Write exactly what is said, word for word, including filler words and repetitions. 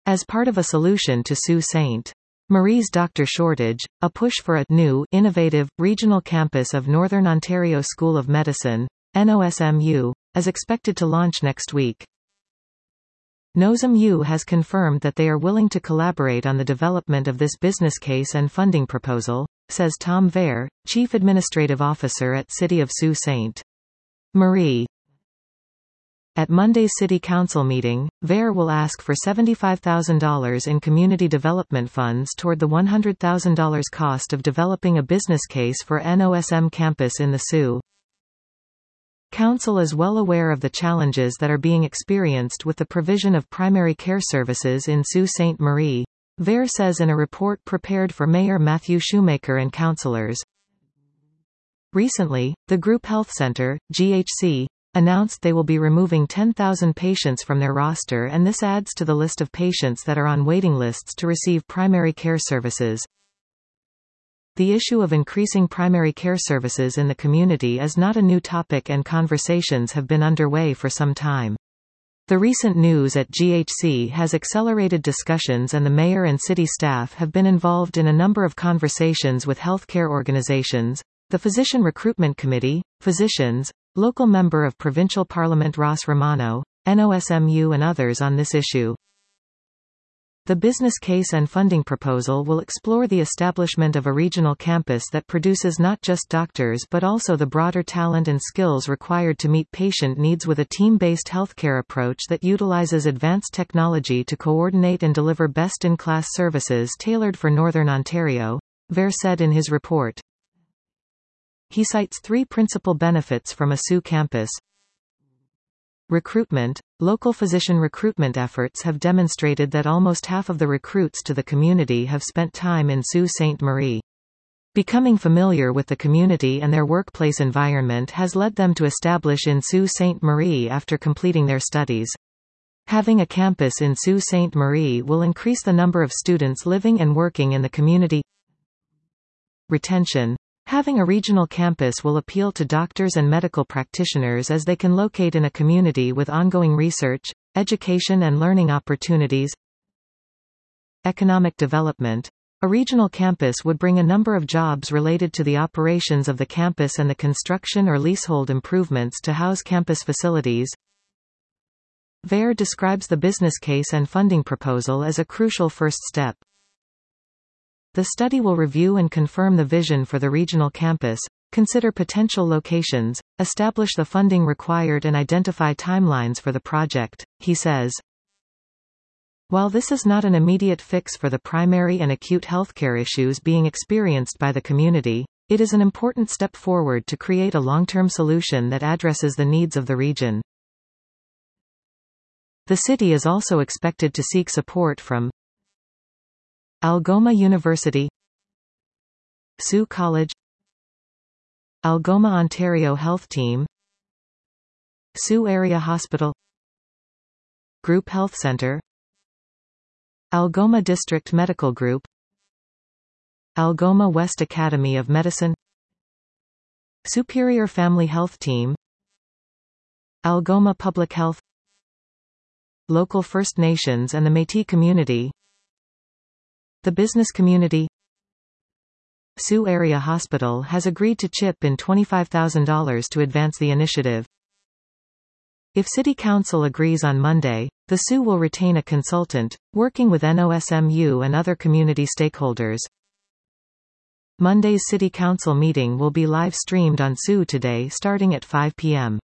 As part of a solution to Sault Ste. Marie's doctor shortage, a push for a new, innovative, regional campus of Northern Ontario School of Medicine, N O S M U, is expected to launch next week. N O S M U has confirmed that they are willing to collaborate on the development of this business case and funding proposal, says Tom Vare, Chief Administrative Officer at City of Sault Ste. Marie. At Monday's City Council meeting, Vare will ask for seventy-five thousand dollars in community development funds toward the one hundred thousand dollars cost of developing a business case for N O S M campus in the Sault. Council is well aware of the challenges that are being experienced with the provision of primary care services in Sault Ste. Marie, Vare says in a report prepared for Mayor Matthew Shoemaker and councillors. Recently, the Group Health Centre, G H C, announced they will be removing ten thousand patients from their roster, and this adds to the list of patients that are on waiting lists to receive primary care services. The issue of increasing primary care services in the community is not a new topic, and conversations have been underway for some time. The recent news at G H C has accelerated discussions, and the mayor and city staff have been involved in a number of conversations with healthcare organizations, the Physician Recruitment Committee, physicians, local member of Provincial Parliament Ross Romano, N O S M U and others on this issue. The business case and funding proposal will explore the establishment of a regional campus that produces not just doctors but also the broader talent and skills required to meet patient needs, with a team-based healthcare approach that utilizes advanced technology to coordinate and deliver best-in-class services tailored for Northern Ontario, Vare said in his report. He cites three principal benefits from a Sault campus. Recruitment. Local physician recruitment efforts have demonstrated that almost half of the recruits to the community have spent time in Sault Ste. Marie. Becoming familiar with the community and their workplace environment has led them to establish in Sault Ste. Marie after completing their studies. Having a campus in Sault Ste. Marie will increase the number of students living and working in the community. Retention. Having a regional campus will appeal to doctors and medical practitioners, as they can locate in a community with ongoing research, education and learning opportunities. Economic development. A regional campus would bring a number of jobs related to the operations of the campus and the construction or leasehold improvements to house campus facilities. Vare describes the business case and funding proposal as a crucial first step. The study will review and confirm the vision for the regional campus, consider potential locations, establish the funding required and identify timelines for the project, he says. While this is not an immediate fix for the primary and acute healthcare issues being experienced by the community, it is an important step forward to create a long-term solution that addresses the needs of the region. The city is also expected to seek support from Algoma University, Sault College, Algoma Ontario Health Team, Sault Area Hospital, Group Health Centre, Algoma District Medical Group, Algoma West Academy of Medicine, Superior Family Health Team, Algoma Public Health, Local First Nations and the Métis community, the business community. Sault Area Hospital has agreed to chip in twenty-five thousand dollars to advance the initiative. If City Council agrees on Monday, the Sault will retain a consultant, working with N O S M U and other community stakeholders. Monday's City Council meeting will be live-streamed on Sault Today starting at five p m